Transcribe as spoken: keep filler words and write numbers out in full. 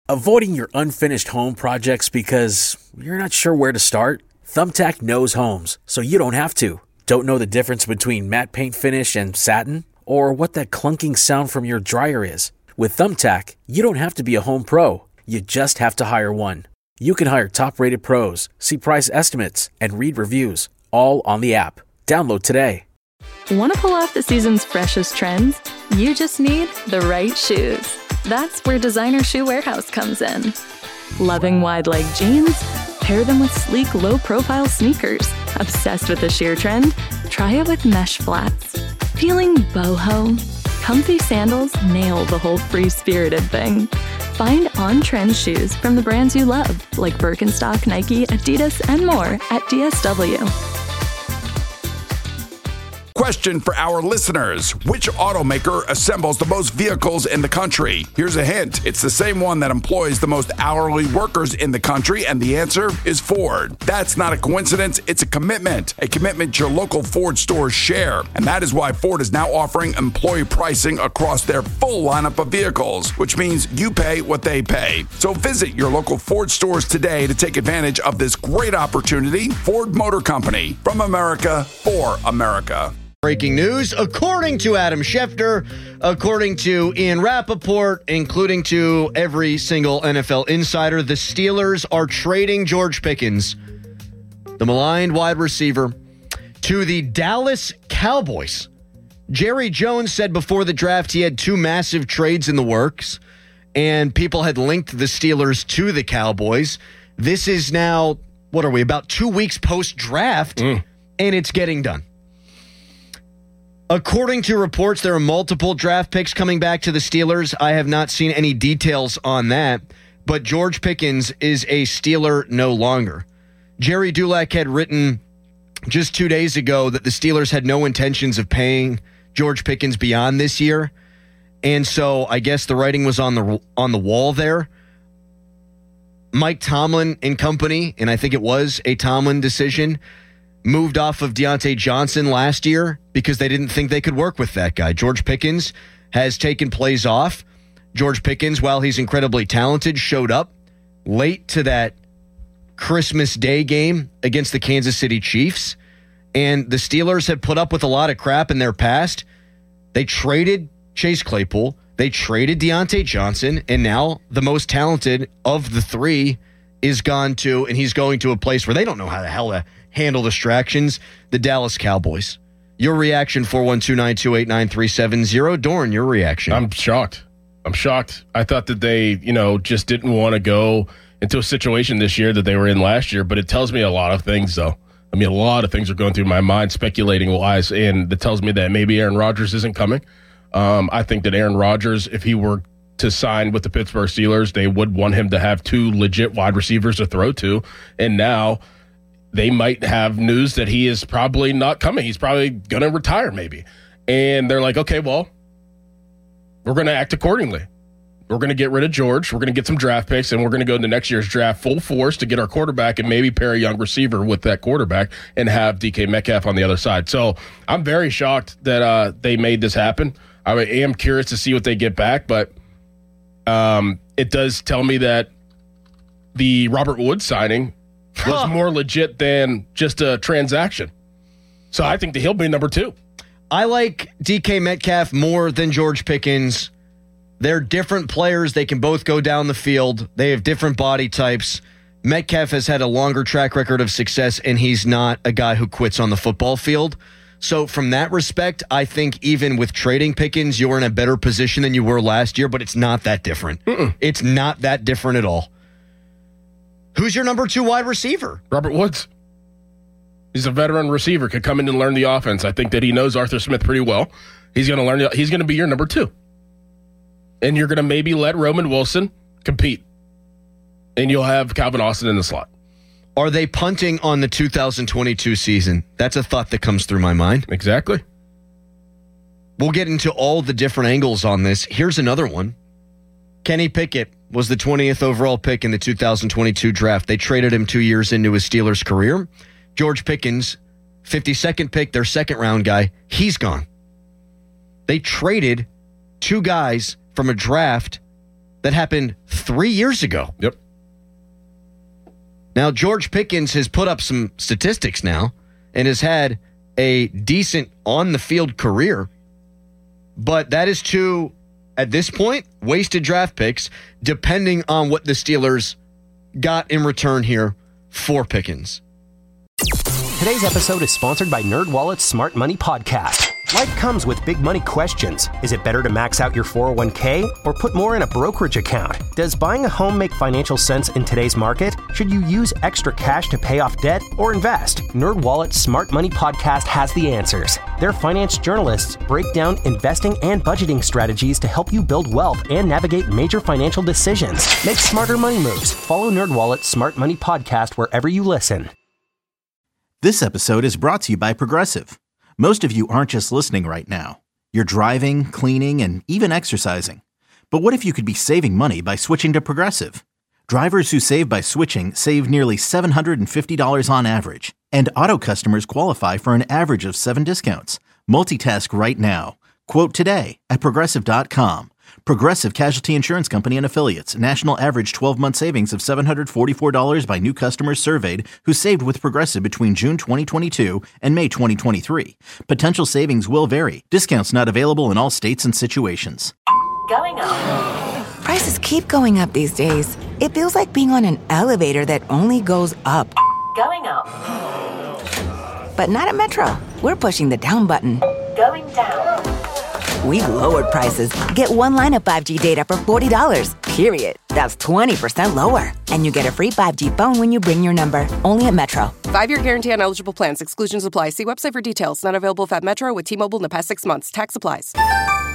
Avoiding your unfinished home projects because you're not sure where to start? Thumbtack knows homes, so you don't have to. Don't know the difference between matte paint finish and satin? Or what that clunking sound from your dryer is? With Thumbtack, you don't have to be a home pro. You just have to hire one. You can hire top-rated pros, see price estimates, and read reviews, all on the app. Download today. Want to pull off the season's freshest trends? You just need the right shoes. That's where Designer Shoe Warehouse comes in. Loving wide-leg jeans? Pair them with sleek, low-profile sneakers. Obsessed with the sheer trend? Try it with mesh flats. Feeling boho? Comfy sandals nail the whole free-spirited thing. Find on-trend shoes from the brands you love, like Birkenstock, Nike, Adidas, and more at D S W. Question for our listeners. Which automaker assembles the most vehicles in the country? Here's a hint. It's the same one that employs the most hourly workers in the country, and the answer is Ford. That's not a coincidence. It's a commitment. A commitment your local Ford stores share. And that is why Ford is now offering employee pricing across their full lineup of vehicles, which means you pay what they pay. So visit your local Ford stores today to take advantage of this great opportunity. Ford Motor Company, from America, for America. Breaking news, according to Adam Schefter, according to Ian Rappaport, including to every single N F L insider, the Steelers are trading George Pickens, the maligned wide receiver, to the Dallas Cowboys. Jerry Jones said before the draft he had two massive trades in the works, and people had linked the Steelers to the Cowboys. This is now, what are we, about two weeks post-draft, mm. and it's getting done. According to reports, there are multiple draft picks coming back to the Steelers. I have not seen any details on that, but George Pickens is a Steeler no longer. Jerry Dulac had written just two days ago that the Steelers had no intentions of paying George Pickens beyond this year, and so I guess the writing was on the on the wall there. Mike Tomlin and company, and I think it was a Tomlin decision, moved off of Deontay Johnson last year because they didn't think they could work with that guy. George Pickens has taken plays off. George Pickens, while he's incredibly talented, showed up late to that Christmas Day game against the Kansas City Chiefs. And the Steelers have put up with a lot of crap in their past. They traded Chase Claypool. They traded Deontay Johnson. And now the most talented of the three is gone to, and he's going to a place where they don't know how the hell to handle distractions, the Dallas Cowboys. Your reaction, four one two, nine two eight, nine three seven zero. Dorn, your reaction. I'm shocked. I'm shocked. I thought that they, you know, just didn't want to go into a situation this year that they were in last year, but it tells me a lot of things, though. I mean, a lot of things are going through my mind, speculating-wise, and it tells me that maybe Aaron Rodgers isn't coming. Um, I think that Aaron Rodgers, if he were to sign with the Pittsburgh Steelers, they would want him to have two legit wide receivers to throw to, and now they might have news that he is probably not coming. He's probably going to retire maybe. And they're like, okay, well, we're going to act accordingly. We're going to get rid of George. We're going to get some draft picks, and we're going to go into next year's draft full force to get our quarterback and maybe pair a young receiver with that quarterback and have D K Metcalf on the other side. So I'm very shocked that uh, they made this happen. I am curious to see what they get back, but um, it does tell me that the Robert Woods signing was more legit than just a transaction. So I think that he'll be number two. I like D K Metcalf more than George Pickens. They're different players. They can both go down the field. They have different body types. Metcalf has had a longer track record of success, and he's not a guy who quits on the football field. So from that respect, I think even with trading Pickens, you're in a better position than you were last year, but it's not that different. Mm-mm. It's not that different at all. Who's your number two wide receiver? Robert Woods. He's a veteran receiver, could come in and learn the offense. I think that he knows Arthur Smith pretty well. He's going to learn. He's going to be your number two. And you're going to maybe let Roman Wilson compete. And you'll have Calvin Austin in the slot. Are they punting on the two thousand twenty-two season? That's a thought that comes through my mind. Exactly. We'll get into all the different angles on this. Here's another one. Kenny Pickett was the twentieth overall pick in the two thousand twenty-two draft. They traded him two years into his Steelers career. George Pickens, fifty-second pick, their second round guy, he's gone. They traded two guys from a draft that happened three years ago. Yep. Now, George Pickens has put up some statistics now and has had a decent on-the-field career, but that is two, at this point, wasted draft picks, depending on what the Steelers got in return here for Pickens. Today's episode is sponsored by NerdWallet's Smart Money Podcast. Life comes with big money questions. Is it better to max out your four oh one k or put more in a brokerage account? Does buying a home make financial sense in today's market? Should you use extra cash to pay off debt or invest? NerdWallet's Smart Money Podcast has the answers. Their finance journalists break down investing and budgeting strategies to help you build wealth and navigate major financial decisions. Make smarter money moves. Follow NerdWallet's Smart Money Podcast wherever you listen. This episode is brought to you by Progressive. Most of you aren't just listening right now. You're driving, cleaning, and even exercising. But what if you could be saving money by switching to Progressive? Drivers who save by switching save nearly seven hundred fifty dollars on average. And auto customers qualify for an average of seven discounts. Multitask right now. Quote today at Progressive dot com. Progressive Casualty Insurance Company and Affiliates. National average twelve-month savings of seven hundred forty-four dollars by new customers surveyed who saved with Progressive between June twenty twenty-two and May twenty twenty-three. Potential savings will vary. Discounts not available in all states and situations. Going up. Prices keep going up these days. It feels like being on an elevator that only goes up. Going up. But not at Metro. We're pushing the down button. Going down. We've lowered prices. Get one line of five G data for forty dollars, period. That's twenty percent lower. And you get a free five G phone when you bring your number. Only at Metro. Five-year guarantee on eligible plans. Exclusions apply. See website for details. Not available at Metro with T-Mobile in the past six months. Tax applies.